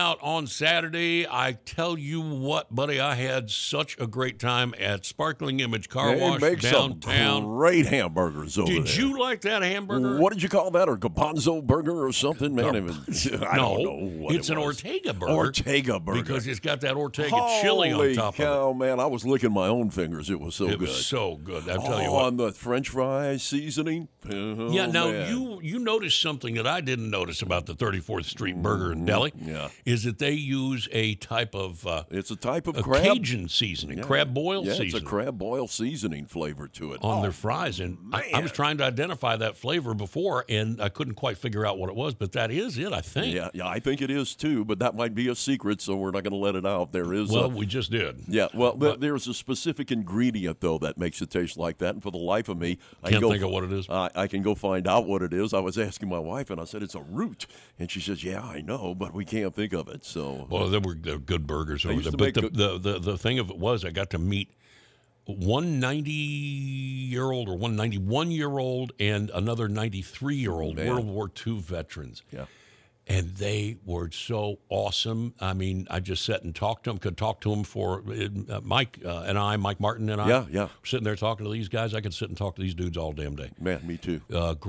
out on Saturday. I tell you what, buddy, I had such a great time at Sparkling Image Car Wash They make downtown. some great hamburgers over there. Did you like that hamburger? What did you call that? Or garbanzo burger or something? Man, I don't know what it's an Ortega burger. Ortega burger. Because it's got that Ortega chili on top cow, of it. Man, I was licking my own fingers. It was so good. It was so good. I'll tell you what. On the French fry seasoning. Oh, Yeah, now man. you noticed something that I didn't notice about the 34th Street Burger and Deli. Yeah. Is that they use a type of It's a type of a crab. Cajun seasoning, crab boil seasoning. It's a crab boil seasoning flavor to it. On their fries. And I was trying to identify that flavor before, and I couldn't quite figure out what it was, but that is it, I think. Yeah, I think it is too, but that might be a secret, so we're not going to let it out. There is Well, we just did. Yeah, well, there's a specific ingredient, though, that makes it taste like that, and for the life of me, I Can't think of what it is. I can go find out what it is. I was asking my wife, and I said, it's a root, and she says, yeah, I know, but we can't think of it, so. Well, they were good burgers over used there. to But make the thing of it was I got to meet one 90-year-old or one 91-year-old and another 93-year-old World War II veterans. Yeah. And they were so awesome. I mean, I just sat and talked to them, could talk to them for Mike Mike Martin and I. Yeah. Sitting there talking to these guys. I could sit and talk to these dudes all damn day. Man, me too.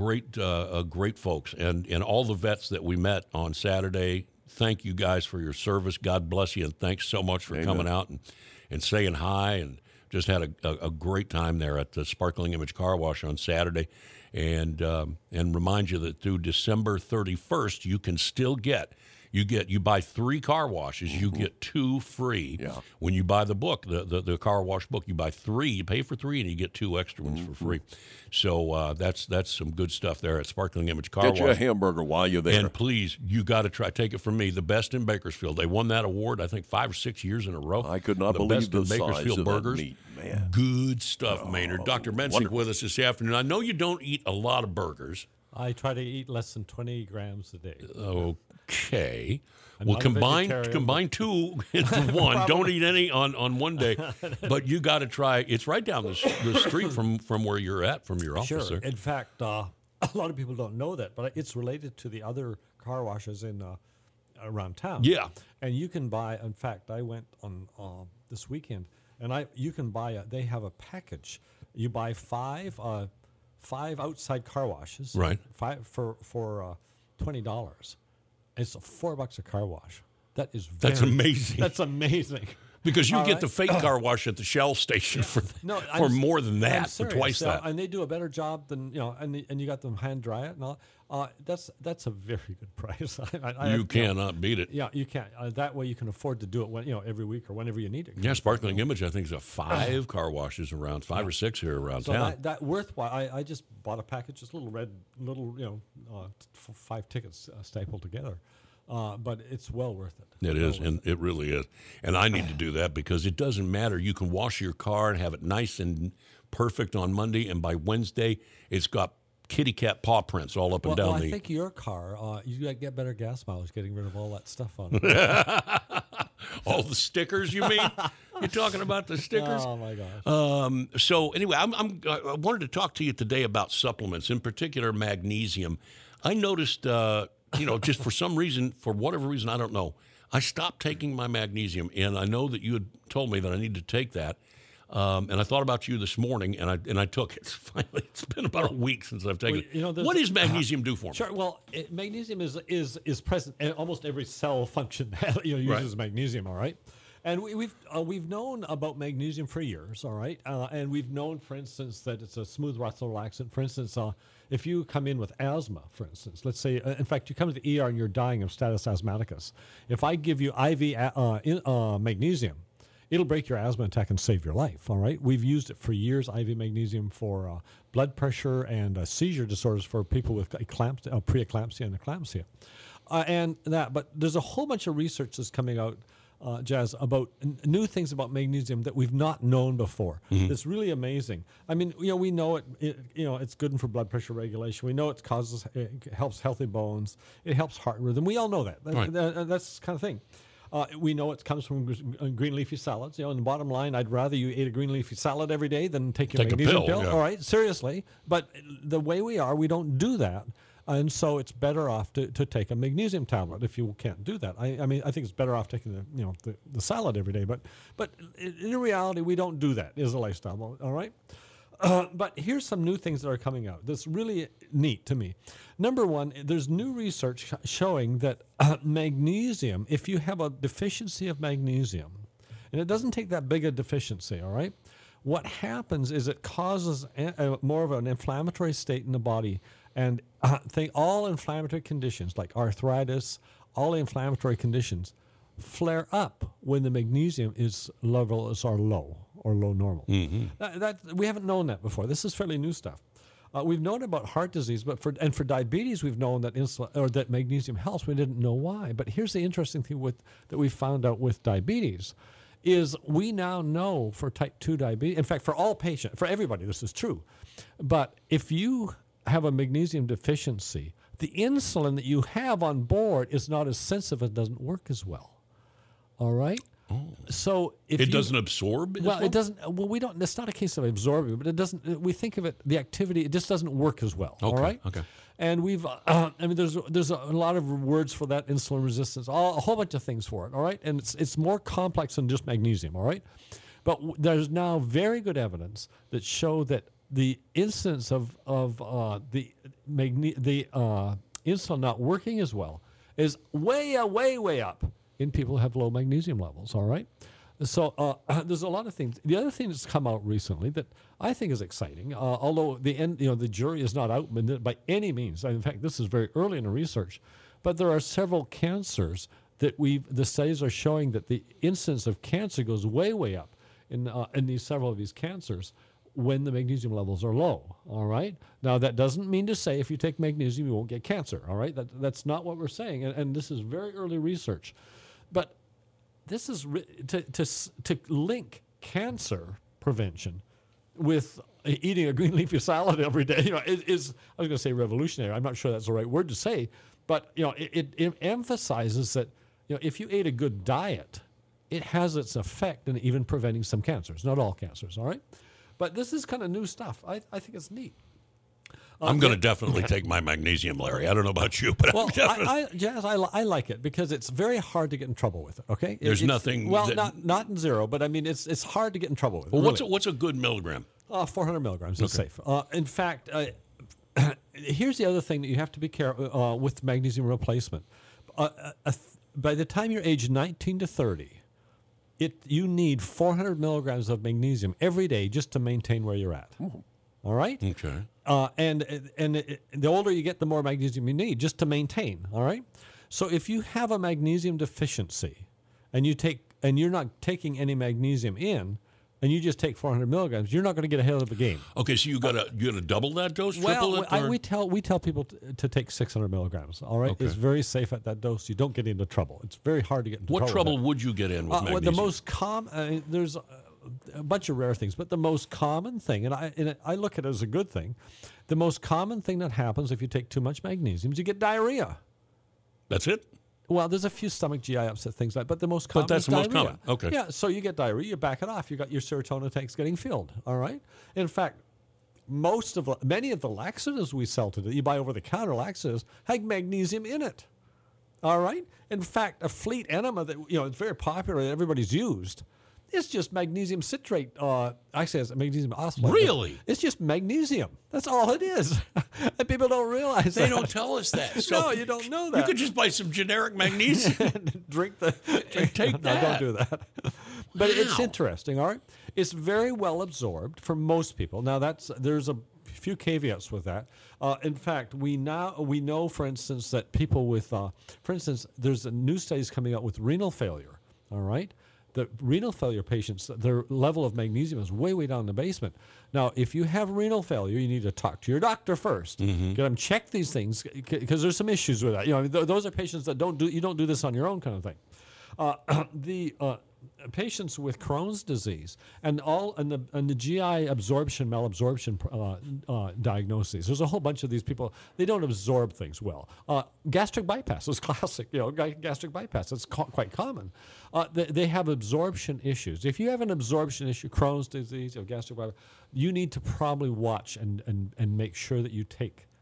Great folks. And all the vets that we met on Saturday, thank you guys for your service. God bless you. And thanks so much for coming out and saying hi. And just had a great time there at the Sparkling Image Car Wash on Saturday. And remind you that through December 31st, you can still you buy 3 car washes, you get 2 free. Yeah. When you buy the book, the car wash book, you buy 3, you pay for 3, and you get 2 extra ones for free. So that's some good stuff there at Sparkling Image Car Wash. Get you a hamburger while you're there. And please, you got to take it from me, the best in Bakersfield. They won that award, I think, 5 or 6 years in a row. I could not the believe best the in size Bakersfield of burgers. that meat, man. Good stuff, Maynard. Dr. Mensick with us this afternoon. I know you don't eat a lot of burgers. I try to eat less than 20 grams a day. Okay. I'm Well, not a vegetarian, combine 2 into 1. Don't eat any on one day. But you got to try. It's right down the street from where you're at, from your office. Sure. There. In fact, a lot of people don't know that, but it's related to the other car washes in around town. Yeah. And you can buy. In fact, I went on this weekend, and you can buy. They have a package. You buy 5 outside car washes. Right. 5 for $20. It's $4 a car wash. That's amazing. That's amazing. Because you All get right. the fake car wash at the Shell station for more than that, for twice that. And they do a better job than and you got them hand dry it and all. That's a very good price. You cannot beat it. Yeah, you can't. That way you can afford to do it every week or whenever you need it. Yeah, Sparkling Image, I think, is 5 car washes around, 5 or 6 here around So town. that worthwhile. I just bought a package, just little 5 tickets stapled together. But it's well worth it. It is, and it really is. And I need to do that because it doesn't matter. You can wash your car and have it nice and perfect on Monday, and by Wednesday, it's got kitty cat paw prints all up and down I think your car, you got to get better gas mileage getting rid of all that stuff on it. All the stickers, you mean? You're talking about the stickers? Oh, my gosh. So anyway, I wanted to talk to you today about supplements, in particular magnesium. I noticed... just for some reason, for whatever reason, I don't know, I stopped taking my magnesium, and I know that you had told me that I need to take that. And I thought about you this morning, and I took it. Finally, it's been about a week since I've taken it. What does magnesium do for me? Sure. Well, magnesium is present in almost every cell function uses magnesium. All right. And we've known about magnesium for years, all right? And we've known, for instance, that it's a smooth muscle relaxant. For instance, if you come in with asthma, for instance, let's say, in fact, you come to the ER and you're dying of status asthmaticus. If I give you IV magnesium, it'll break your asthma attack and save your life, all right? We've used it for years, IV magnesium for blood pressure and seizure disorders for people with preeclampsia and eclampsia. But there's a whole bunch of research that's coming out, Jazz, about new things about magnesium that we've not known before. Mm-hmm. It's really amazing. I mean, we know it. It's good for blood pressure regulation. We know it helps healthy bones. It helps heart rhythm. We all know that. Right. That's the kind of thing. We know it comes from green leafy salads. And the bottom line, I'd rather you eat a green leafy salad every day than take your magnesium pill. Yeah. All right, seriously. But the way we are, we don't do that. And so it's better off to take a magnesium tablet if you can't do that. I mean, I think it's better off taking the salad every day. But in reality, we don't do that as a lifestyle. All right. But here's some new things that are coming out that's really neat to me. Number one, there's new research showing that magnesium, if you have a deficiency of magnesium, and it doesn't take that big a deficiency, all right, what happens is it causes more of an inflammatory state in the body. And all inflammatory conditions like arthritis, all the inflammatory conditions flare up when the magnesium levels are low or low normal. Mm-hmm. We haven't known that before. This is fairly new stuff. We've known about heart disease, but for diabetes, we've known that that magnesium helps. We didn't know why. But here's the interesting thing that we found out with diabetes is we now know for type 2 diabetes. In fact, for all patients, for everybody, this is true. But if you have a magnesium deficiency, the insulin that you have on board is not as sensitive. It doesn't work as well. All right. Oh. So if it doesn't absorb. Well, it doesn't. Well, we don't. It's not a case of absorbing, but it doesn't. We think of it. The activity. It just doesn't work as well. Okay. All right. Okay. And we've. I mean, there's a lot of words for that insulin resistance. A whole bunch of things for it. All right. And it's more complex than just magnesium. All right. But there's now very good evidence that show that the incidence of the insulin not working as well is way up in people who have low magnesium levels. All right. So there's a lot of things. The other thing that's come out recently that I think is exciting, although the jury is not out by any means. In fact, this is very early in the research, but there are several cancers that the studies are showing that the incidence of cancer goes way up in several of these cancers when the magnesium levels are low. All right. Now that doesn't mean to say if you take magnesium you won't get cancer. All right. That's not what we're saying, and this is very early research, but this is to link cancer prevention with eating a green leafy salad every day. Is I was going to say revolutionary. I'm not sure that's the right word to say, but it emphasizes that if you ate a good diet, it has its effect in even preventing some cancers. Not all cancers. All right. But this is kind of new stuff. I think it's neat. I'm going to definitely take my magnesium, Larry. I don't know about you, but well, I I like it because it's very hard to get in trouble with it. Okay, there's nothing. Well, not in zero, but I mean it's hard to get in trouble with. Well, really. what's a good milligram? 400 milligrams is safe. In fact, here's the other thing that you have to be careful with magnesium replacement. By the time you're age 19 to 30. You need 400 milligrams of magnesium every day just to maintain where you're at. Ooh. All right? Okay. And the older you get, the more magnesium you need just to maintain. All right? So if you have a magnesium deficiency and you're not taking any magnesium in, and you just take 400 milligrams, you're not going to get ahead of the game. Okay, so you got to double that dose, triple it? We tell people to take 600 milligrams. All right, It's very safe at that dose. You don't get into trouble. It's very hard to get into trouble. What trouble would you get in with magnesium? The most common, there's a bunch of rare things, but the most common thing, and I look at it as a good thing, the most common thing that happens if you take too much magnesium is you get diarrhea. That's it? Well, there's a few stomach GI upset things like, but the most common. But that's is the most diarrhea. common. Okay. Yeah. So you get diarrhea, you back it off. You got your serotonin tanks getting filled. All right. In fact, many of the laxatives we sell today, you buy over the counter laxatives, have magnesium in it. All right. In fact, a Fleet enema that it's very popular that everybody's used. It's just magnesium citrate. Actually, it's magnesium oxalate. Really? It's just magnesium. That's all it is. And people don't realize that. They don't tell us that. So no, you don't know that. You could just buy some generic magnesium. Drink and take that. No, don't do that. But it's interesting, all right? It's very well absorbed for most people. Now, there's a few caveats with that. In fact, we know, for instance, that people with, for instance, there's new studies coming out with renal failure, all right? The renal failure patients, their level of magnesium is way down in the basement. Now, if you have renal failure, you need to talk to your doctor first. Mm-hmm. Get them check these things because there's some issues with that. Those are patients that you don't do this on your own kind of thing. The patients with Crohn's disease and the GI absorption malabsorption diagnoses. There's a whole bunch of these people. They don't absorb things well. Gastric bypass is classic. Gastric bypass. It's quite common. They have absorption issues. If you have an absorption issue, Crohn's disease or gastric bypass, you need to probably watch and make sure that you take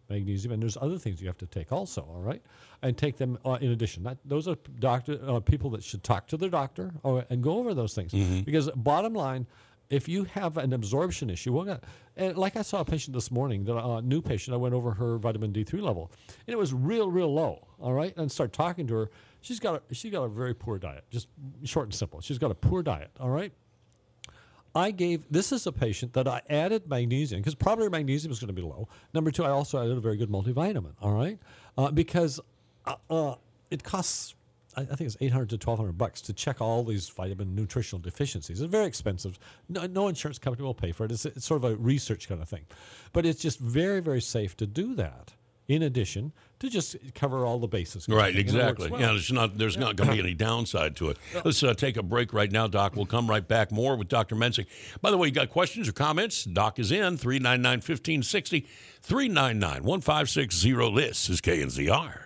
magnesium, and there's other things you have to take also. All right, and take them in addition. Those are people that should talk to their doctor and go over those things because bottom line. If you have an absorption issue, and like I saw a patient this morning, a new patient, I went over her vitamin D3 level, and it was real low. All right, and started talking to her. She's got a very poor diet, just short and simple. She's got a poor diet. All right. This is a patient that I added magnesium because probably magnesium is going to be low. Number two, I also added a very good multivitamin. All right, because it costs. I think it's $800 to $1,200 to check all these vitamin nutritional deficiencies. It's very expensive. No insurance company will pay for it. It's sort of a research kind of thing. But it's just very, very safe to do that. In addition to just cover all the bases. Right, exactly. Well. Yeah, there's not going to be any downside to it. Let's take a break right now, Doc. We'll come right back. More with Dr. Mensing. By the way, you got questions or comments? Doc is in, 399-1560, 399-1560. This is KNZR.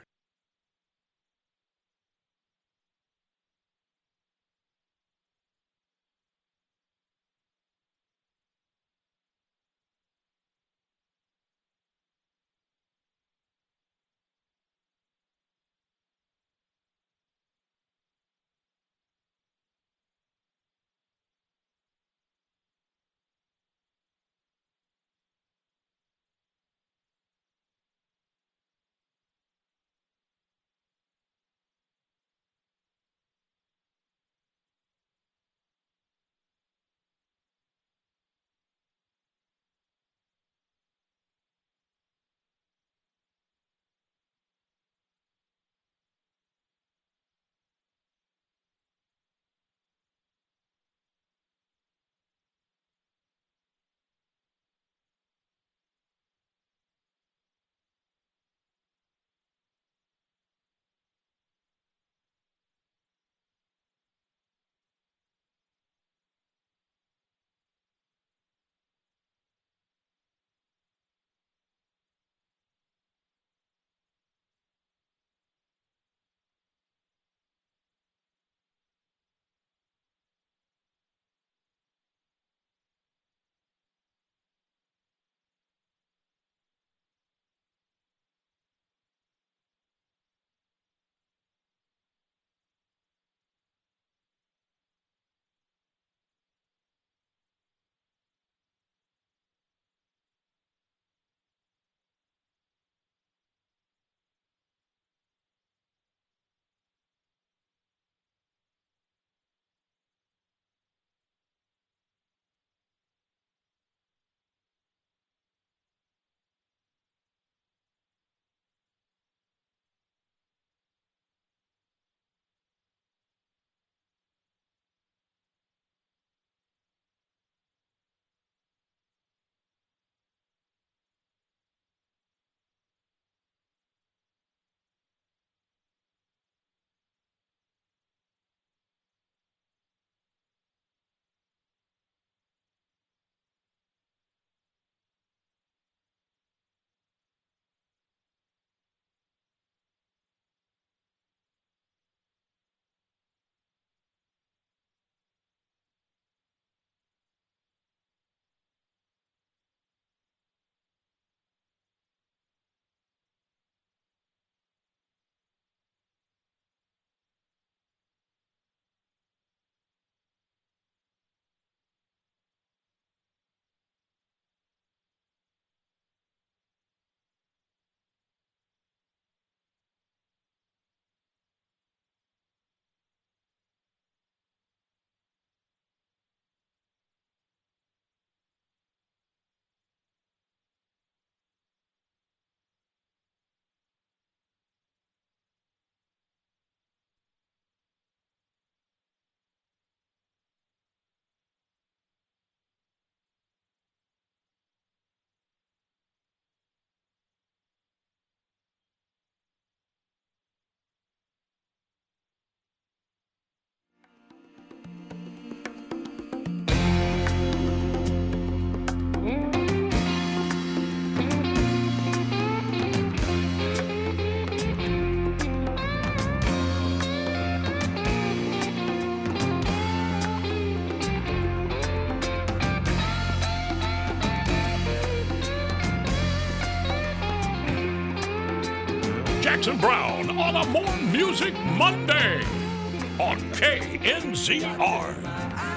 Jackson Brown on a More Music Monday on KNZR.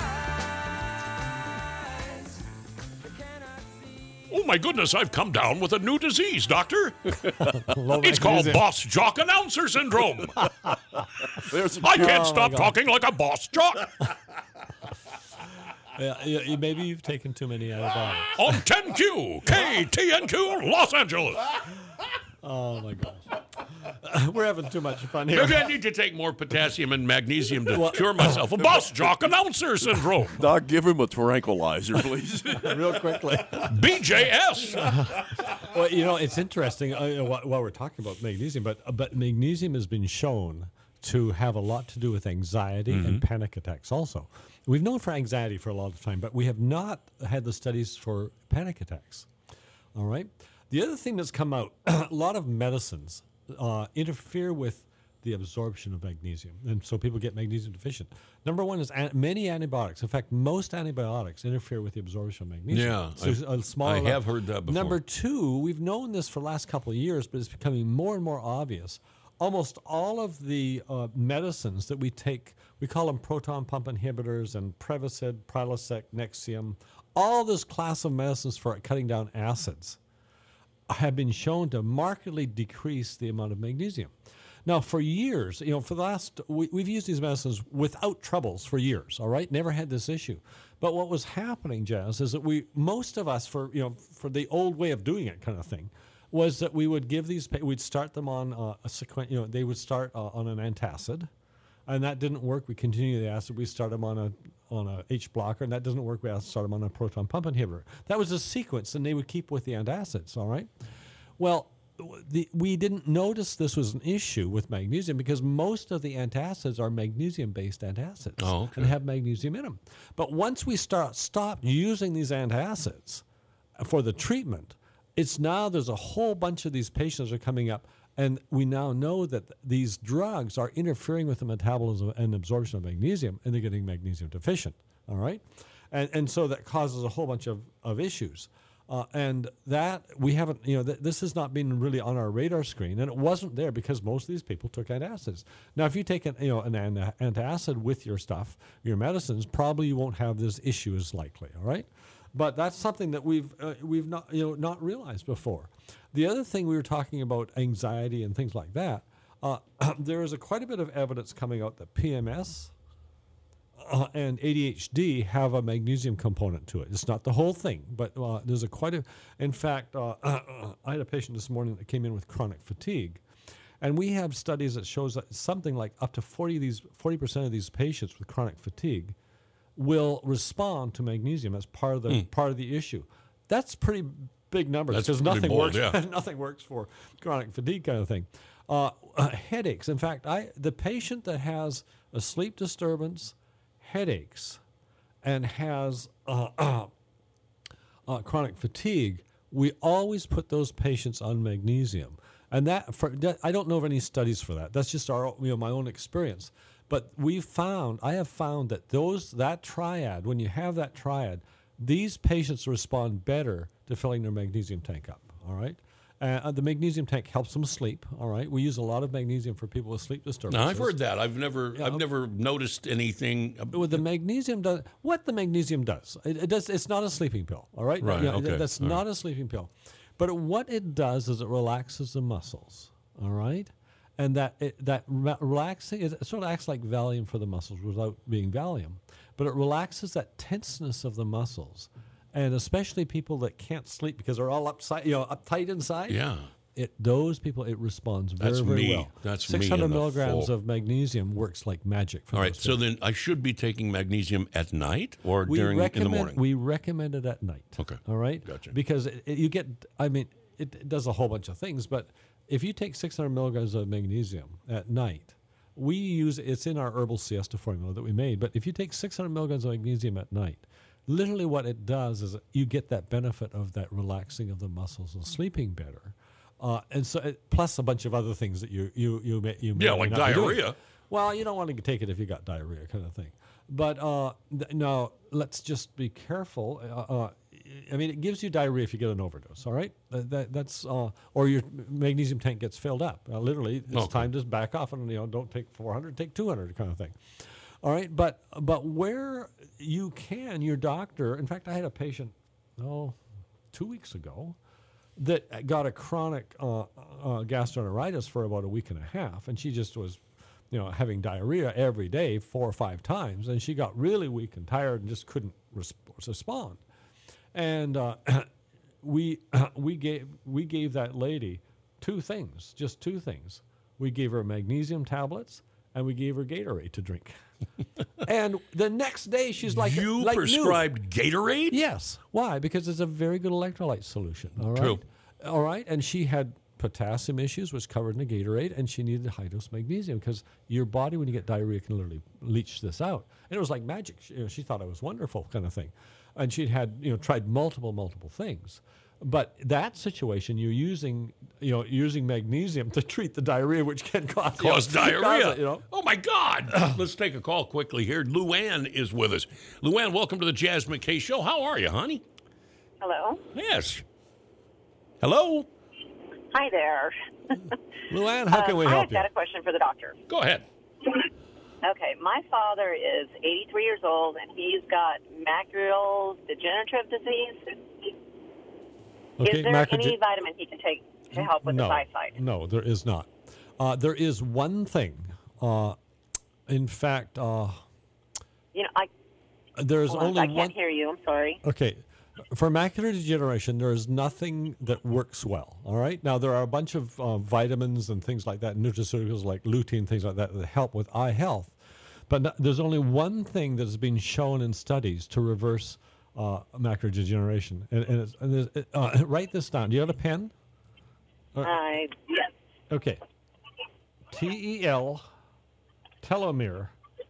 Oh my goodness, I've come down with a new disease, Doctor. It's called boss jock announcer syndrome. I can't stop talking like a boss jock. Yeah, maybe you've taken too many antibiotics. On 10Q, KTNQ, Los Angeles. Oh my gosh. We're having too much fun here. Maybe I need to take more potassium and magnesium to cure myself of boss jock announcer syndrome. Doc, give him a tranquilizer, please. Real quickly. BJS. Well, you know, it's interesting while we're talking about magnesium, but magnesium has been shown to have a lot to do with anxiety and panic attacks also. We've known for anxiety for a lot of time, but we have not had the studies for panic attacks. All right? The other thing that's come out, a lot of medicines interfere with the absorption of magnesium, and so people get magnesium deficient. Number one is many antibiotics. In fact, most antibiotics interfere with the absorption of magnesium. Yeah, So I have heard that before. Number two, we've known this for the last couple of years, but it's becoming more and more obvious. Almost all of the medicines that we take, we call them proton pump inhibitors and Prevacid, Prilosec, Nexium, all this class of medicines for cutting down acids have been shown to markedly decrease the amount of magnesium. Now, for years, you know, for the last, we've used these medicines without troubles for years, all right? Never had this issue. But what was happening, Jazz, is that most of us, for the old way of doing it kind of thing, was that we would give these, we'd start them on a sequence, they would start on an antacid, and that didn't work. We continue the acid. We start them on a H blocker, and that doesn't work. We have to start them on a proton pump inhibitor. That was a sequence, and they would keep with the antacids, all right? Well, we didn't notice this was an issue with magnesium because most of the antacids are magnesium-based antacids and have magnesium in them. But once we stop using these antacids for the treatment, it's now there's a whole bunch of these patients are coming up, and we now know that these drugs are interfering with the metabolism and absorption of magnesium, and they're getting magnesium deficient, all right? And so that causes a whole bunch of issues. And that we haven't, this has not been really on our radar screen, and it wasn't there because most of these people took antacids. Now, if you take an antacid with your stuff, your medicines, probably you won't have this issue as likely, all right? But that's something that we've not realized before. The other thing we were talking about anxiety and things like that. There is quite a bit of evidence coming out that PMS and ADHD have a magnesium component to it. It's not the whole thing, but there's in fact, I had a patient this morning that came in with chronic fatigue, and we have studies that shows that something like up to 40% of these patients with chronic fatigue will respond to magnesium as part of the issue. That's pretty big numbers because nothing works. Yeah. Nothing works for chronic fatigue kind of thing. Headaches. In fact, the patient that has a sleep disturbance, headaches, and has chronic fatigue, we always put those patients on magnesium. And I don't know of any studies for that. That's just my own experience. But I have found that that triad, when you have that triad, these patients respond better to filling their magnesium tank up, all right? The magnesium tank helps them sleep, all right? We use a lot of magnesium for people with sleep disturbances. Now, I've heard that. I've never noticed anything. With the magnesium what the magnesium does, it's not a sleeping pill, all right? Right, okay. That's not a sleeping pill. But what it does is it relaxes the muscles, all right? And that relaxing, it sort of acts like Valium for the muscles without being Valium. But it relaxes that tenseness of the muscles. And especially people that can't sleep because they're all uptight inside. Yeah. Those people, it responds very, very well. That's 600 milligrams of magnesium works like magic for all right, so then I should be taking magnesium at night or in the morning? We recommend it at night. Okay. All right? Gotcha. Because it does a whole bunch of things, but if you take 600 milligrams of magnesium at night, it's in our herbal siesta formula that we made, but if you take 600 milligrams of magnesium at night, literally what it does is you get that benefit of that relaxing of the muscles and sleeping better. And so, plus a bunch of other things that you may like not diarrhea. Well, you don't want to take it if you got diarrhea kind of thing. But now let's just be careful. I mean, it gives you diarrhea if you get an overdose. All right, that's or your magnesium tank gets filled up. Literally, it's time to back off and don't take 400, take 200 kind of thing. All right, but where you can, your doctor. In fact, I had a patient 2 weeks ago that got a chronic gastroenteritis for about a week and a half, and she just was having diarrhea every day 4 or 5 times, and she got really weak and tired and just couldn't respond. And we gave that lady 2 things, just 2 things. We gave her magnesium tablets, and we gave her Gatorade to drink. And the next day, she's like, you prescribed Gatorade? Yes. Why? Because it's a very good electrolyte solution. All right. True. All right. And she had potassium issues, was covered in the Gatorade, and she needed high dose magnesium because your body, when you get diarrhea, can literally leach this out. And it was like magic. She thought it was wonderful, kind of thing. And she'd had tried multiple things. But that situation, you're using magnesium to treat the diarrhea, which can cause diarrhea. Oh my God! Let's take a call quickly here. Luann is with us. Luann, welcome to the Jazz McKay Show. How are you, honey? Hello. Yes. Hello. Hi there. Luann, how can we help you? I've got a question for the doctor. Go ahead. Okay, my father is 83 years old, and he's got macular degenerative disease. Okay, is there any vitamin he can take to help with his eyesight? No, there is not. There is one thing. In fact, there's only one. I can't hear you. I'm sorry. Okay. For macular degeneration, there is nothing that works well, all right? Now, there are a bunch of vitamins and things like that, nutraceuticals like lutein, things like that help with eye health. But there's only one thing that has been shown in studies to reverse macular degeneration. Write this down. Do you have a pen? Yes. Okay. TEL, telomere,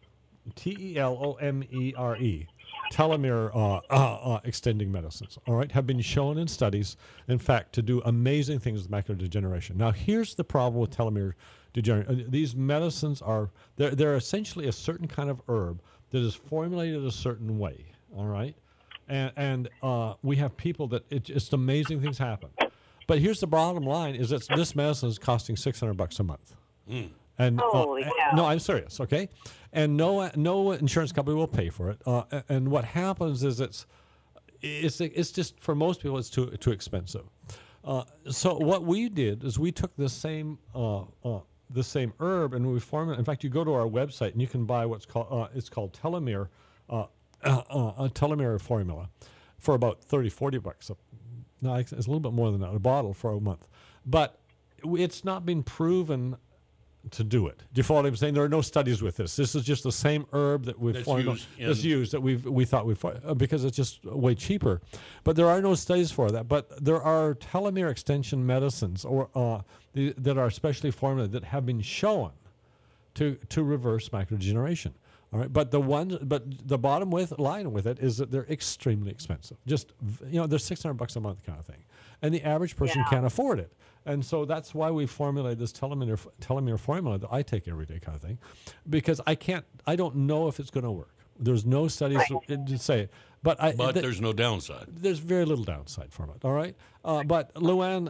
TELOMERE. Telomere extending medicines, all right, have been shown in studies, in fact, to do amazing things with macular degeneration. Now, here's the problem with telomere degeneration. These medicines they're essentially a certain kind of herb that is formulated a certain way, all right? And we have people that it's amazing things happen. But here's the bottom line is that this medicine is costing $600 a month. And no, I'm serious, okay? And no insurance company will pay for it. And what happens is it's just for most people it's too expensive. So what we did is we took the same herb and we formed it. In fact, you go to our website and you can buy what's called it's called telomere a telomere formula for about $30-$40. No, it's a little bit more than that, a bottle for a month. But it's not been proven to do it. Do you follow what I'm saying? There are no studies with this. This is just the same herb that we've used that we thought because it's just way cheaper. But there are no studies for that. But there are telomere extension medicines that are specially formulated that have been shown to reverse macular degeneration. All right, but the bottom line with it is that they're extremely expensive. Just they're $600 a month kind of thing, and the average person can't afford it. And so that's why we formulated this telomere formula that I take every day kind of thing, because I don't know if it's going to work. There's no studies to say it, but there's no downside. There's very little downside from it. All right, but Luann,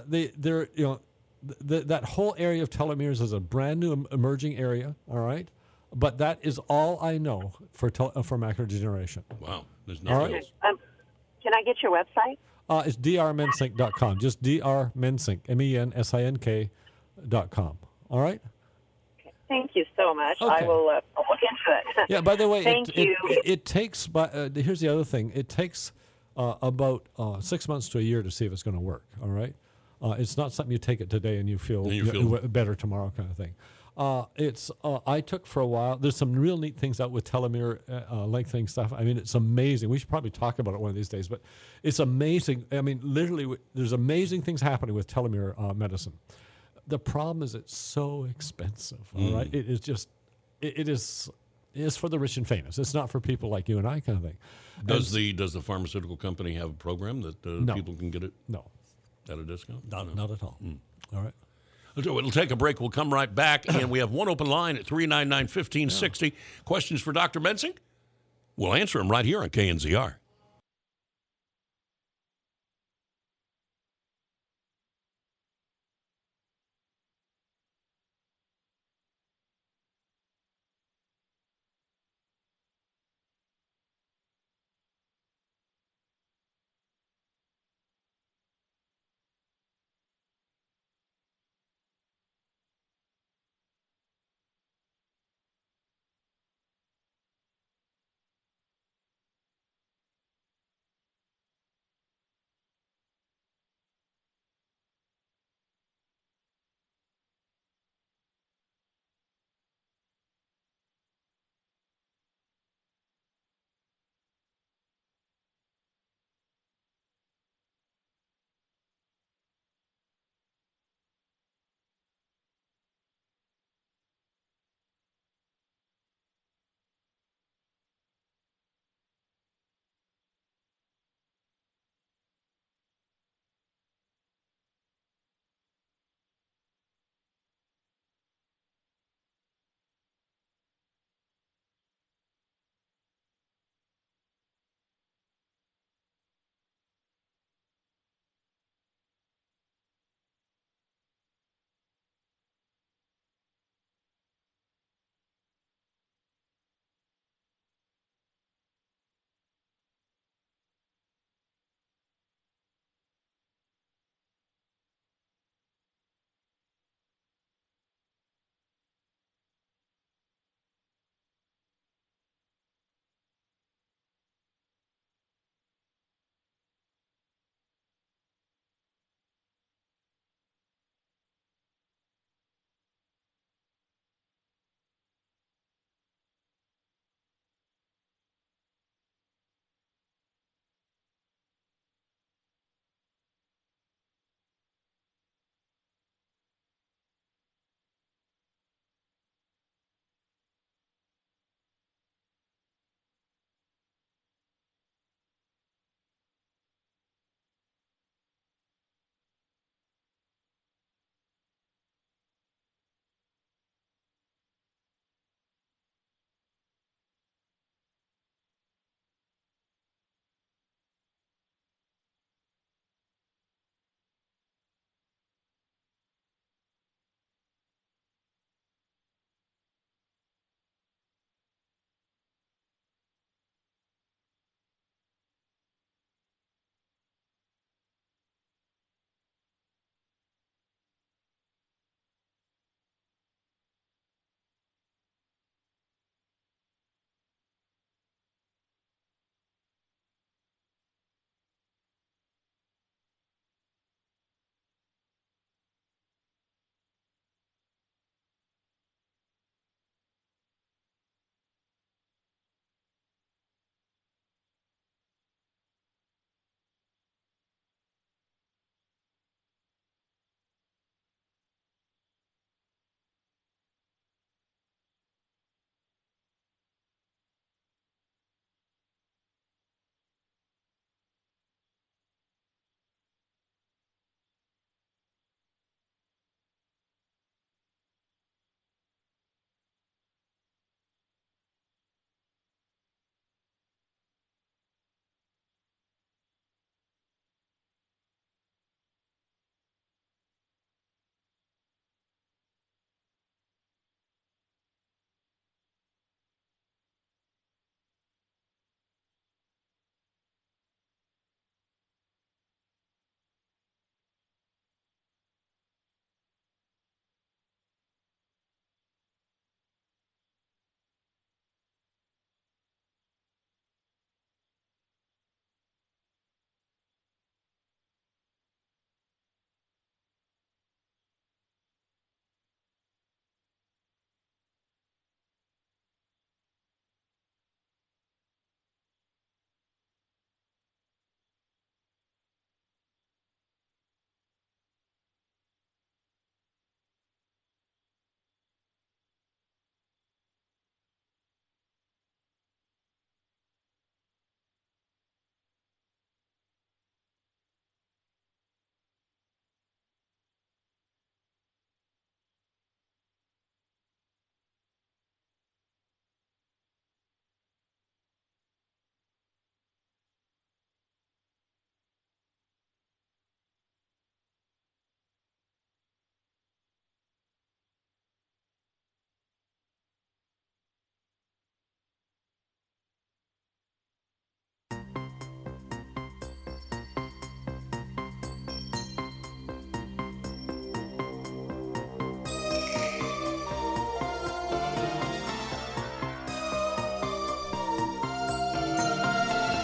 that whole area of telomeres is a brand new emerging area. All right. But that is all I know for macular degeneration. Wow. There's nothing else. Can I get your website? It's drmensink.com. Just drmensink, MENSINK.com. All right? Okay. Thank you so much. Okay. I will look into it. Yeah, by the way, you. It takes, here's the other thing. It takes about 6 months to a year to see if it's going to work. All right? It's not something you take it today and you feel better tomorrow kind of thing. I took for a while. There's some real neat things out with telomere lengthening stuff. I mean, it's amazing. We should probably talk about it one of these days, but it's amazing. I mean, literally, there's amazing things happening with telomere medicine. The problem is it's so expensive. All right, it is just it is for the rich and famous. It's not for people like you and I kind of thing. Does the pharmaceutical company have a program that people can get it? No, at a discount. Not at all. All right. It'll take a break. We'll come right back. And we have one open line at 399-1560. Questions for Dr. Mensink? We'll answer them right here on KNZR.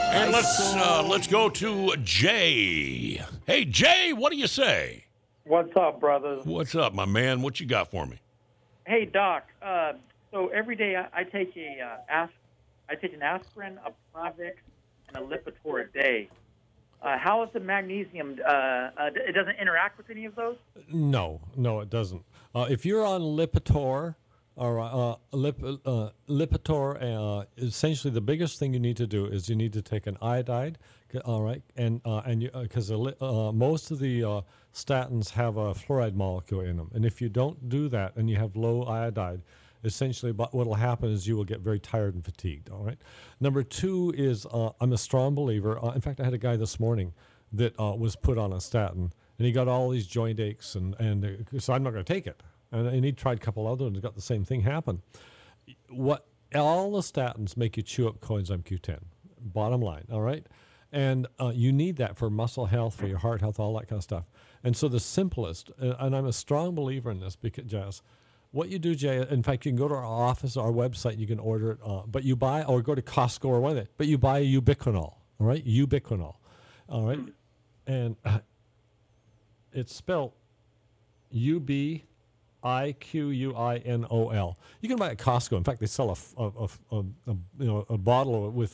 And let's go to Jay. Hey, Jay, what do you say? What's up, brothers? What's up, my man? What you got for me? Hey, Doc. So every day I take an aspirin, a Plavix, and a Lipitor a day. How is the magnesium? It doesn't interact with any of those? No, it doesn't. If you're on Lipitor, or Lipitor, essentially the biggest thing you need to do is you need to take an iodide, all right, and because most of the statins have a fluoride molecule in them, and if you don't do that and you have low iodide, essentially what will happen is you will get very tired and fatigued, all right? Number two is I'm a strong believer. In fact, I had a guy this morning that was put on a statin, and he got all these joint aches, and so I'm not going to take it. And he tried a couple other ones, got the same thing happen. All the statins make you chew up coenzyme Q10, bottom line, all right? And you need that for muscle health, for your heart health, all that kind of stuff. And so the simplest, and I'm a strong believer in this, because, Jazz, what you do, Jay, in fact, you can go to our office, our website, you can order it, but you buy, or go to Costco or one of it, but you buy ubiquinol, all right? Ubiquinol, all right? And it's spelled UBIQUINOL. You can buy it at Costco. In fact, they sell a bottle with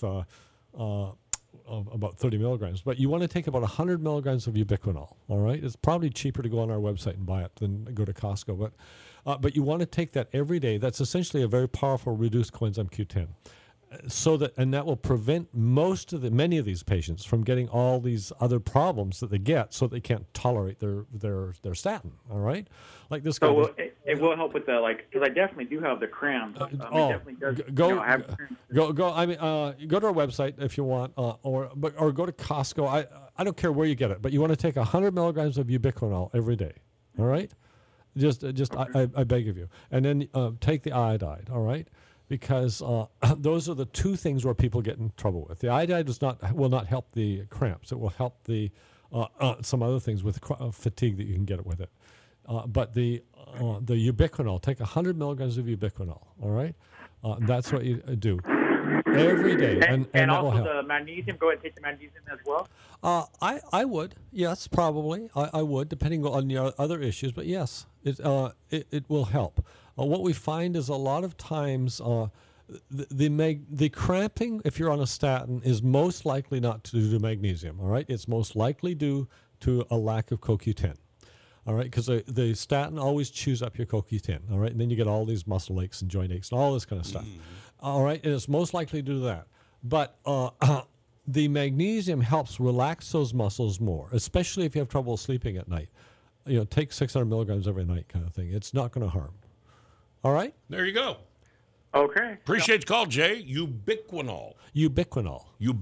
about 30 milligrams. But you want to take about 100 milligrams of ubiquinol. All right, it's probably cheaper to go on our website and buy it than go to Costco. But you want to take that every day. That's essentially a very powerful reduced coenzyme Q10. And that will prevent many of these patients from getting all these other problems that they get, so they can't tolerate their statin. All right, like this guy. So it will help with because I definitely do have the cramps. It definitely does. Go to our website if you want, or go to Costco. I don't care where you get it, but you want to take 100 milligrams of ubiquinol every day. All right, I beg of you, and then take the iodide. All right. Because those are the two things where people get in trouble with. The iodide will not help the cramps. It will help the some other things with fatigue that you can get it with it. But the ubiquinol, take 100 milligrams of ubiquinol. All right, that's what you do every day, and that also will help. The magnesium. Go ahead and take the magnesium as well. I would, yes, probably. I would, depending on your other issues. But yes, it will help. What we find is a lot of times the cramping, if you're on a statin, is most likely not due to magnesium, all right? It's most likely due to a lack of CoQ10, all right? Because the statin always chews up your CoQ10, all right? And then you get all these muscle aches and joint aches and all this kind of stuff, all right? And it's most likely to do that. But the magnesium helps relax those muscles more, especially if you have trouble sleeping at night. Take 600 milligrams every night kind of thing. It's not going to harm. All right? There you go. Okay. Appreciate the call, Jay. Ubiquinol. Ubiquinol.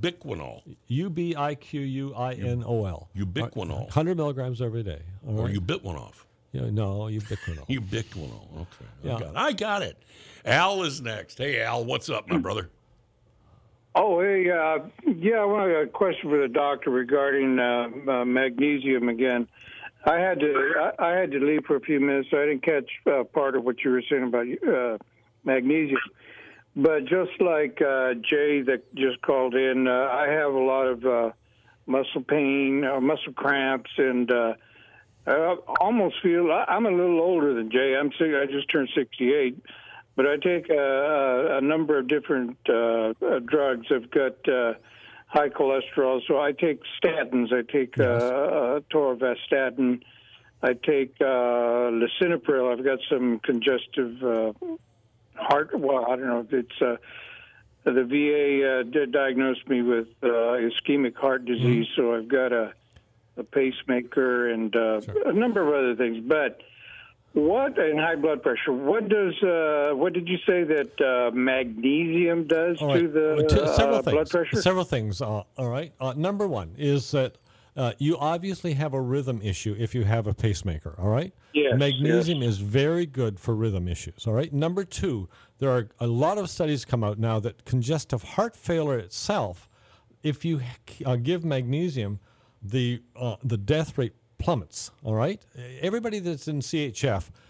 Ubiquinol. Ubiquinol. 100 milligrams every day. Or you bit one off. No, ubiquinol. Ubiquinol. Okay. Yeah. I got it. Al is next. Hey, Al, what's up, my brother? Oh, hey, I want a question for the doctor regarding magnesium again. I had to leave for a few minutes, so I didn't catch part of what you were saying about magnesium. But just like Jay that just called in, I have a lot of muscle pain, muscle cramps, and I almost feel I'm a little older than Jay. I just turned 68, but I take a number of different drugs. I've got high cholesterol, so I take statins. I take torvastatin. I take lisinopril. I've got some congestive heart. Well, I don't know if it's the VA diagnosed me with ischemic heart disease, so I've got a pacemaker and a number of other things. But and high blood pressure. What did you say that magnesium does to the blood pressure? Several things. All right. Number one is that you obviously have a rhythm issue if you have a pacemaker. All right. Yes. Magnesium is very good for rhythm issues. All right. Number two, there are a lot of studies come out now that congestive heart failure itself, if you give magnesium, the death rate plummets. All right. Everybody that's in CHF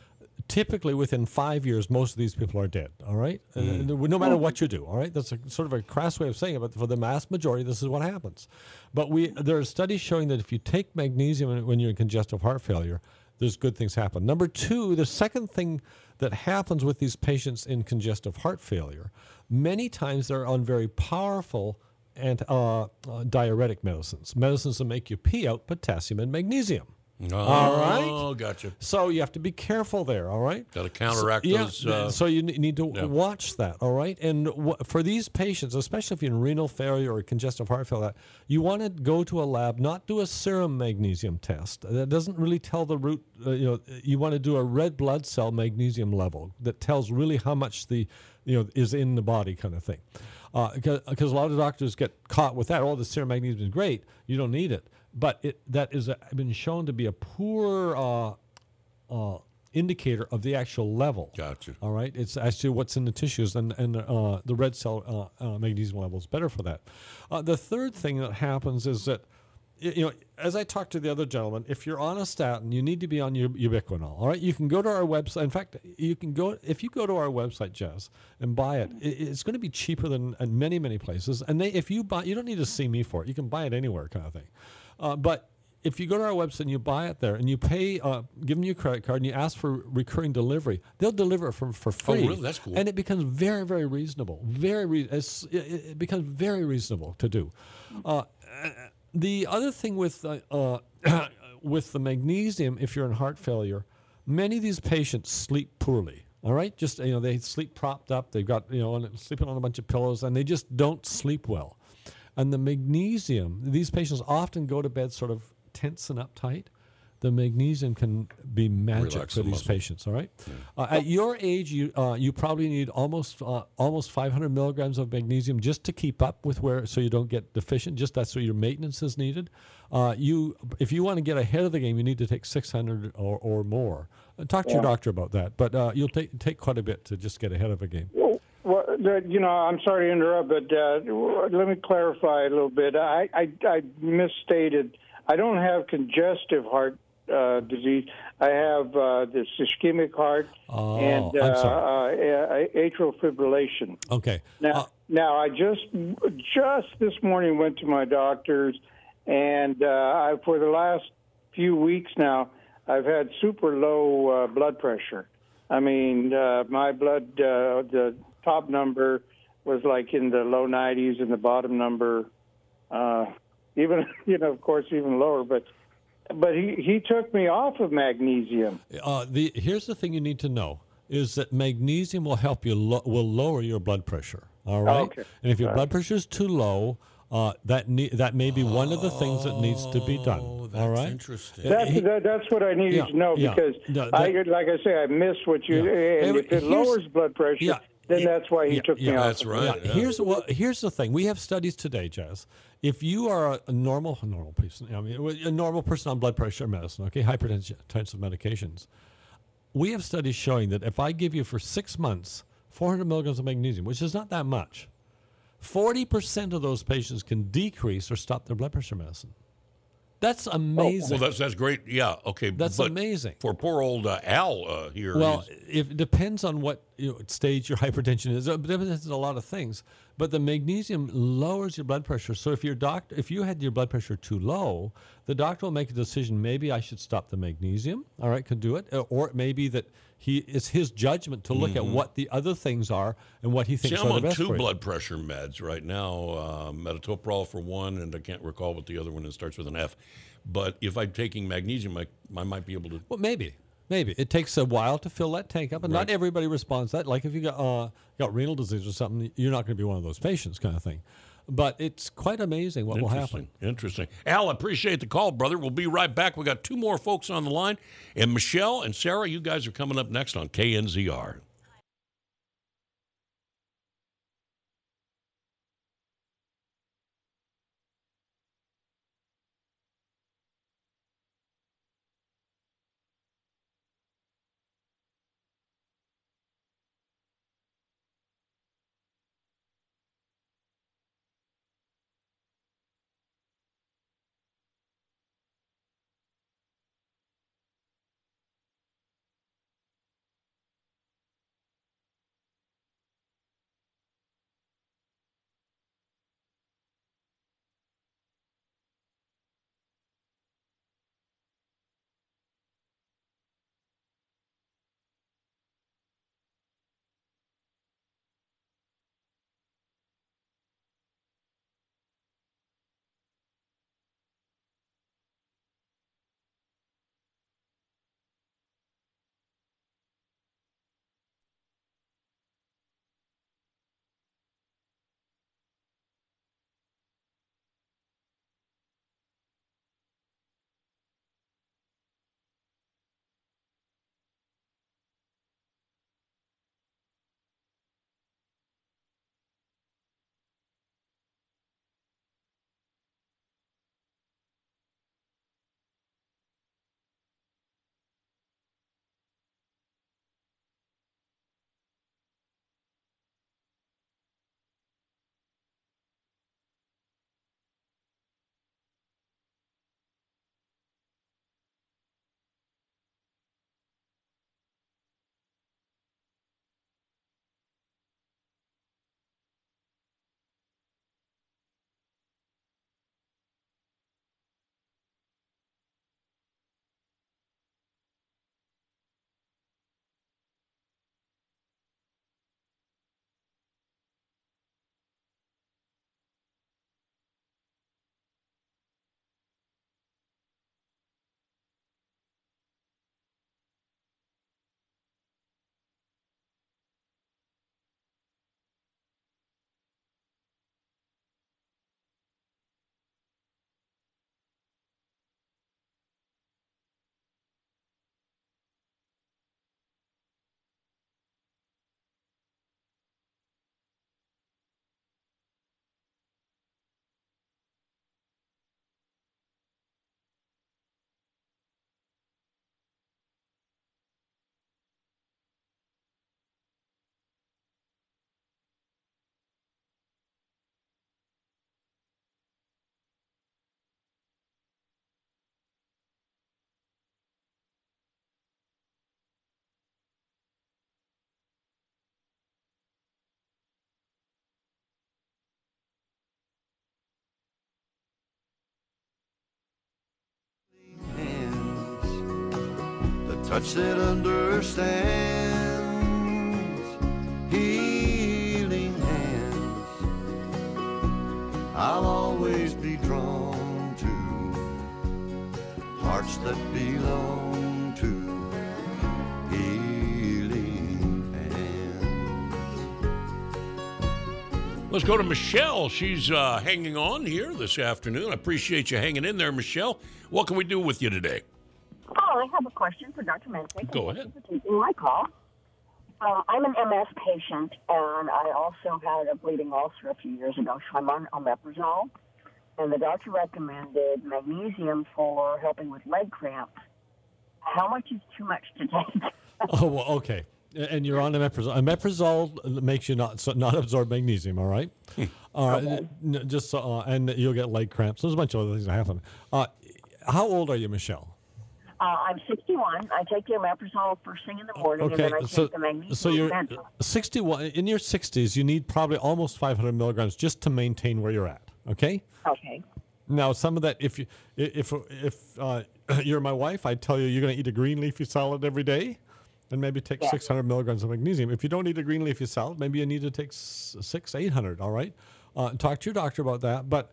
typically within 5 years, most of these people are dead. All right, no matter what you do. All right, that's sort of a crass way of saying it, but for the mass majority, this is what happens. But there are studies showing that if you take magnesium when you're in congestive heart failure, there's good things happen. Number two, the second thing that happens with these patients in congestive heart failure, many times they're on very powerful and diuretic medicines that make you pee out potassium and magnesium. All right. Oh, gotcha. So you have to be careful there. All right. Got to counteract those. So you need to watch that. All right. And for these patients, especially if you're in renal failure or congestive heart failure, you want to go to a lab, not do a serum magnesium test. That doesn't really tell the root. You want to do a red blood cell magnesium level that tells really how much is in the body, kind of thing. Because a lot of doctors get caught with that. Oh, the serum magnesium is great. You don't need it. But that is been shown to be a poor indicator of the actual level. Gotcha. All right. It's actually what's in the tissues, and the red cell magnesium level is better for that. The third thing that happens is that, as I talked to the other gentleman, if you're on a statin, you need to be on ubiquinol. All right. You can go to our website. In fact, if you go to our website, Jess, and buy it. It's going to be cheaper than in many, many places. And if you buy, you don't need to see me for it. You can buy it anywhere, kind of thing. But if you go to our website and you buy it there and you pay, give them your credit card and you ask for recurring delivery, they'll deliver it for free. Oh, really? That's cool. And it becomes very, very reasonable. It becomes very reasonable to do. The other thing with with the magnesium, if you're in heart failure, many of these patients sleep poorly. All right, just they sleep propped up. They've got sleeping on a bunch of pillows, and they just don't sleep well. And the magnesium, these patients often go to bed sort of tense and uptight. The magnesium can be magic Relax for the these muscle. patients. All right. At your age, you probably need almost 500 milligrams of magnesium just to keep up with so you don't get deficient. Just that's where your maintenance is needed. If you want to get ahead of the game, you need to take 600 or more. Talk to your doctor about that. But you'll take quite a bit to just get ahead of a game. Well, I'm sorry to interrupt, but let me clarify a little bit. I misstated. I don't have congestive heart disease. I have this ischemic heart and atrial fibrillation. Okay. Now I just this morning went to my doctor's, and for the last few weeks now, I've had super low blood pressure. I mean, my blood, the top number was like in the low 90s, and the bottom number, even of course, even lower. But he took me off of magnesium. Here's the thing you need to know is that magnesium will help you will lower your blood pressure. All right, Okay. And if your blood pressure is too low, that may be one of the things that needs to be done. That's all right, interesting. That's what I needed to know because like I say, I missed what you. And if it lowers blood pressure, then that's why he took me off. That's right. Yeah. Here's the thing. We have studies today, Jazz. If you are a normal person, a normal person on blood pressure medicine, okay, hypertensive medications, we have studies showing that if I give you for 6 months 400 milligrams of magnesium, which is not that much, 40% of those patients can decrease or stop their blood pressure medicine. That's amazing. Well, that's great. Yeah, okay. That's but amazing. For poor old Al here. Well, it depends on what stage your hypertension is. It depends on a lot of things. But the magnesium lowers your blood pressure. So if you had your blood pressure too low, the doctor will make a decision. Maybe I should stop the magnesium. All right, could do it. Or it may be that it's his judgment to look at what the other things are and what he thinks I'm are the on best 2 for you. blood pressure meds right now, metoprolol for one, and I can't recall what the other one is, starts with an F. But if I'm taking magnesium, I might be able to. Well, maybe. It takes a while to fill that tank up, and not everybody responds to that. Like if you got renal disease or something, you're not going to be one of those patients, kind of thing. But it's quite amazing what will happen. Interesting. Al, appreciate the call, brother. We'll be right back. We got 2 more folks on the line, and Michelle and Sarah, you guys are coming up next on KNZR. touch that understands, healing hands I'll always be drawn to, hearts that belong to healing hands. Let's go to Michelle. She's hanging on here this afternoon. I appreciate you hanging in there, Michelle. What can we do with you today? Oh, I have a question for Dr. Mensick. Go ahead. Thank you for taking my call. I'm an MS patient, and I also had a bleeding ulcer a few years ago, so I'm on omeprazole. And the doctor recommended magnesium for helping with leg cramps. How much is too much to take? Oh, well, okay. And you're on omeprazole. Omeprazole makes you not absorb magnesium. All right. All right. Okay. Just and you'll get leg cramps. There's a bunch of other things that happen. How old are you, Michelle? I'm 61. I take the omeprazole first thing in the morning, and then I take the magnesium. So you're 61. In your 60s, you need probably almost 500 milligrams just to maintain where you're at. Okay. Okay. Now, some of that, if you're my wife, I'd tell you you're going to eat a green leafy salad every day, and maybe take 600 milligrams of magnesium. If you don't eat a green leafy salad, maybe you need to take 800. All right. Talk to your doctor about that. But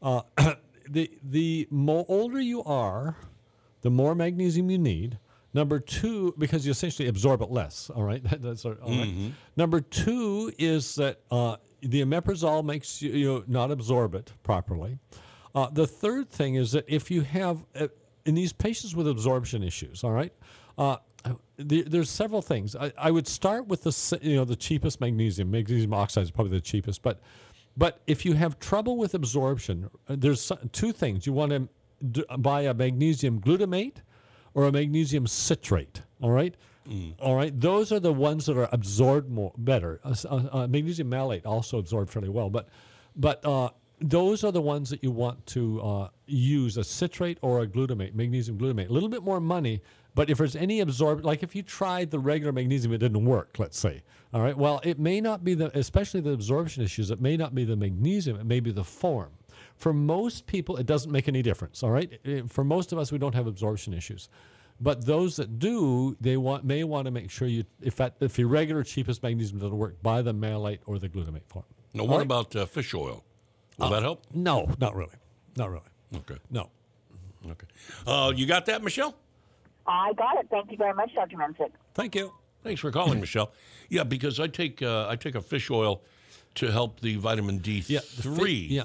the more older you are, the more magnesium you need. Number two, because you essentially absorb it less. All right. That's all right. Number two is that the omeprazole makes you not absorb it properly. The third thing is that if you have, in these patients with absorption issues, all right, there's several things. I would start with the cheapest magnesium. Magnesium oxide is probably the cheapest. But if you have trouble with absorption, there's two things. You want to buy a magnesium glutamate or a magnesium citrate. All right. All right. Those are the ones that are absorbed better. Magnesium malate also absorbed fairly well, but those are the ones that you want to use, a citrate or a glutamate, magnesium glutamate. A little bit more money, but if there's any like if you tried the regular magnesium, it didn't work, let's say. All right. Well, it may not be especially the absorption issues, it may not be the magnesium, it may be the form. For most people, it doesn't make any difference. All right. For most of us, we don't have absorption issues. But those that do, may want to make sure if your regular cheapest magnesium doesn't work, buy the malate or the glutamate form. Now, what about fish oil? Will that help? No, not really. Not really. Okay. No. Okay. You got that, Michelle? I got it. Thank you very much, Dr. Mensick. Thank you. Thanks for calling, Michelle. Yeah, because I take a fish oil to help the vitamin D3.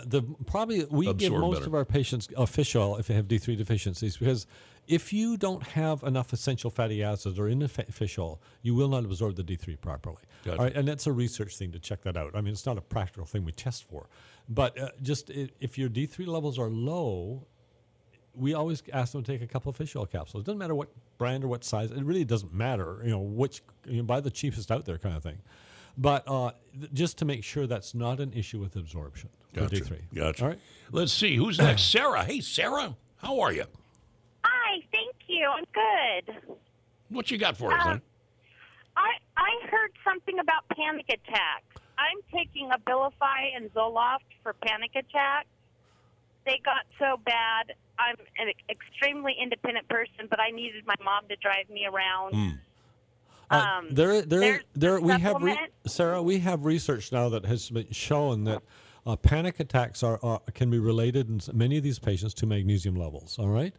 We give most better. of our patients fish oil if they have D3 deficiencies, because if you don't have enough essential fatty acids or in the fish oil, you will not absorb the D3 properly. Gotcha. All right, and that's a research thing to check that out. I mean, it's not a practical thing we test for, but just if your D3 levels are low, we always ask them to take a couple of fish oil capsules. It doesn't matter what brand or what size. It really doesn't matter. Buy the cheapest out there kind of thing. But just to make sure that's not an issue with absorption for Gotcha. D3. Gotcha. All right. Let's see. Who's next? Sarah. Hey, Sarah. How are you? Hi, thank you. I'm good. What you got for us, hon? I heard something about panic attacks. I'm taking Abilify and Zoloft for panic attacks. They got so bad. I'm an extremely independent person, but I needed my mom to drive me around. Sarah, we have research now that has been shown that panic attacks can be related in many of these patients to magnesium levels. All right,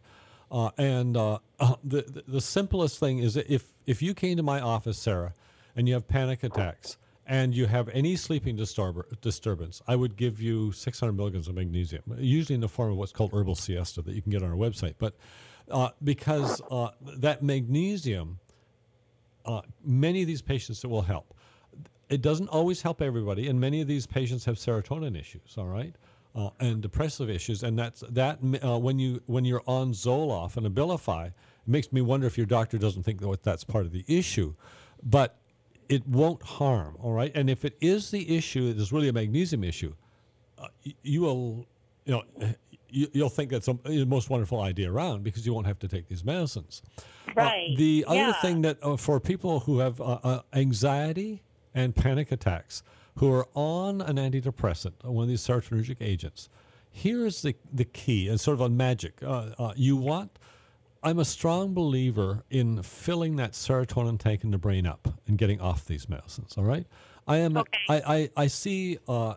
the simplest thing is that if you came to my office, Sarah, and you have panic attacks and you have any sleeping disturbance, I would give you 600 milligrams of magnesium, usually in the form of what's called herbal siesta that you can get on our website. But because that magnesium, many of these patients, it will help. It doesn't always help everybody, and many of these patients have serotonin issues, all right, and depressive issues, and when you're on Zoloft and Abilify, it makes me wonder if your doctor doesn't think that that's part of the issue, but it won't harm, all right. And if it is the issue, it is really a magnesium issue, you'll think that's the most wonderful idea around because you won't have to take these medicines. Right. The other thing that for people who have anxiety and panic attacks who are on an antidepressant, one of these serotonergic agents, here's the key and sort of a magic. You want I'm a strong believer in filling that serotonin tank in the brain up and getting off these medicines. All right. I see I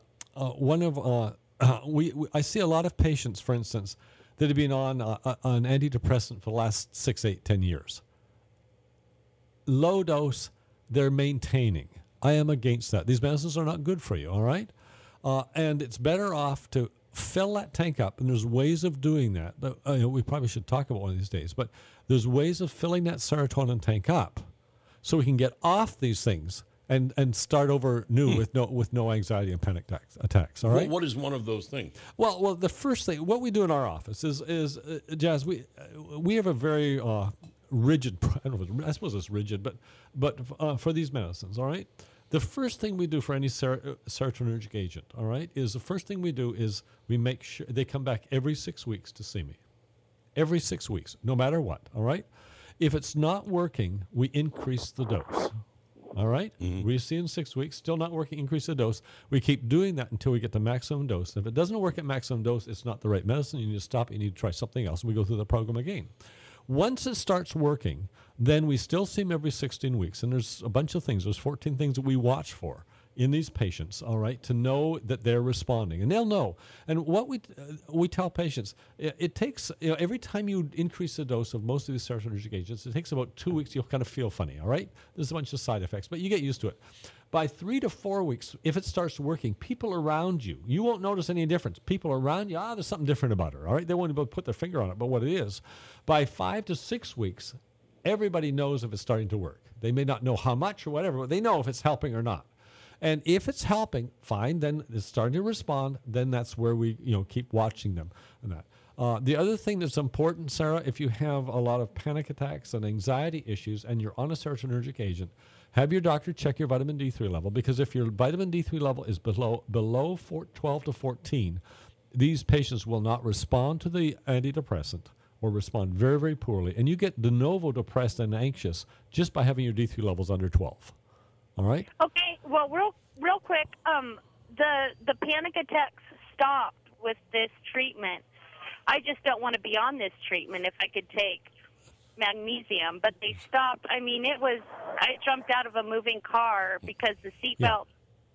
see a lot of patients, for instance, that have been on an antidepressant for the last 6, 8, 10 years. Low dose, they're maintaining. I am against that. These medicines are not good for you, all right? And it's better off to fill that tank up, and there's ways of doing that. We probably should talk about one of these days, but there's ways of filling that serotonin tank up so we can get off these things and start over new with no anxiety and panic attacks. All right. What is one of those things? Well, the first thing what we do in our office is Jazz. We have a very rigid. I suppose it's rigid, but for these medicines, all right. The first thing we do for any serotonergic agent, all right, is we make sure they come back every 6 weeks to see me. Every 6 weeks, no matter what. All right. If it's not working, we increase the dose. All right? Mm-hmm. We see in 6 weeks, still not working, increase the dose. We keep doing that until we get to maximum dose. If it doesn't work at maximum dose, it's not the right medicine. You need to stop. You need to try something else. We go through the program again. Once it starts working, then we still see them every 16 weeks. And there's a bunch of things. There's 14 things that we watch for in these patients, all right, to know that they're responding. And they'll know. And what we tell patients, it takes, every time you increase the dose of most of these serotonergic agents, it takes about 2 weeks, you'll kind of feel funny, all right? There's a bunch of side effects, but you get used to it. By 3 to 4 weeks, if it starts working, people around you, you won't notice any difference. People around you, there's something different about her, all right? They won't be able to put their finger on it, but what it is. By 5 to 6 weeks, everybody knows if it's starting to work. They may not know how much or whatever, but they know if it's helping or not. And if it's helping, fine, then it's starting to respond, then that's where we keep watching them. And that. The other thing that's important, Sarah, if you have a lot of panic attacks and anxiety issues and you're on a serotonergic agent, have your doctor check your vitamin D3 level, because if your vitamin D3 level is below 12 to 14, these patients will not respond to the antidepressant or respond very, very poorly. And you get de novo depressed and anxious just by having your D3 levels under 12. All right. Okay. Well, real quick, the panic attacks stopped with this treatment. I just don't want to be on this treatment if I could take magnesium, but they stopped. I mean, I jumped out of a moving car because the seatbelt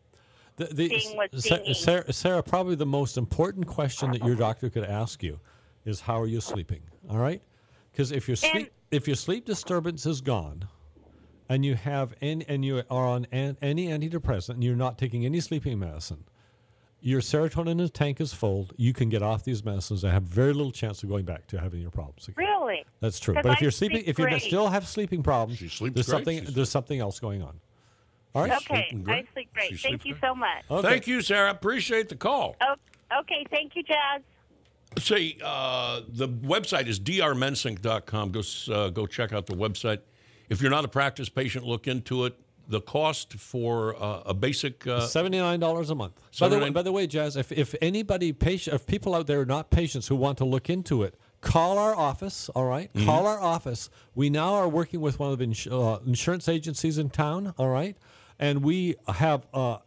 thing was dinging. Sarah, probably the most important question that your doctor could ask you is, how are you sleeping? All right. Because if your sleep disturbance is gone, and you have and you are on any antidepressant, and you're not taking any sleeping medicine, your serotonin in the tank is full. You can get off these medicines and have very little chance of going back to having your problems again. Really? That's true. But if you're sleeping, if you still have sleeping problems, there's something else going on. All right. Okay, I sleep great. Thank you so much. Okay. Thank you, Sarah. Appreciate the call. Okay, thank you, Jazz. Say, the website is drmensink.com. Go check out the website. If you're not a practice patient, look into it. The cost for a basic $79 a month. By the way, Jazz, if people out there are not patients who want to look into it, call our office. All right, call our office. We now are working with one of the insurance agencies in town. All right, and we have a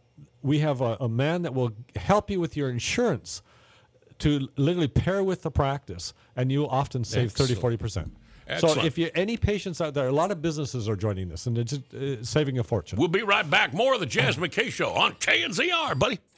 man that will help you with your insurance to literally pair with the practice, and you'll often save 30-40%. Excellent. So if you any patients out there, a lot of businesses are joining this, and it's saving a fortune. We'll be right back. More of the Jazz McKay Show on KNZR, buddy.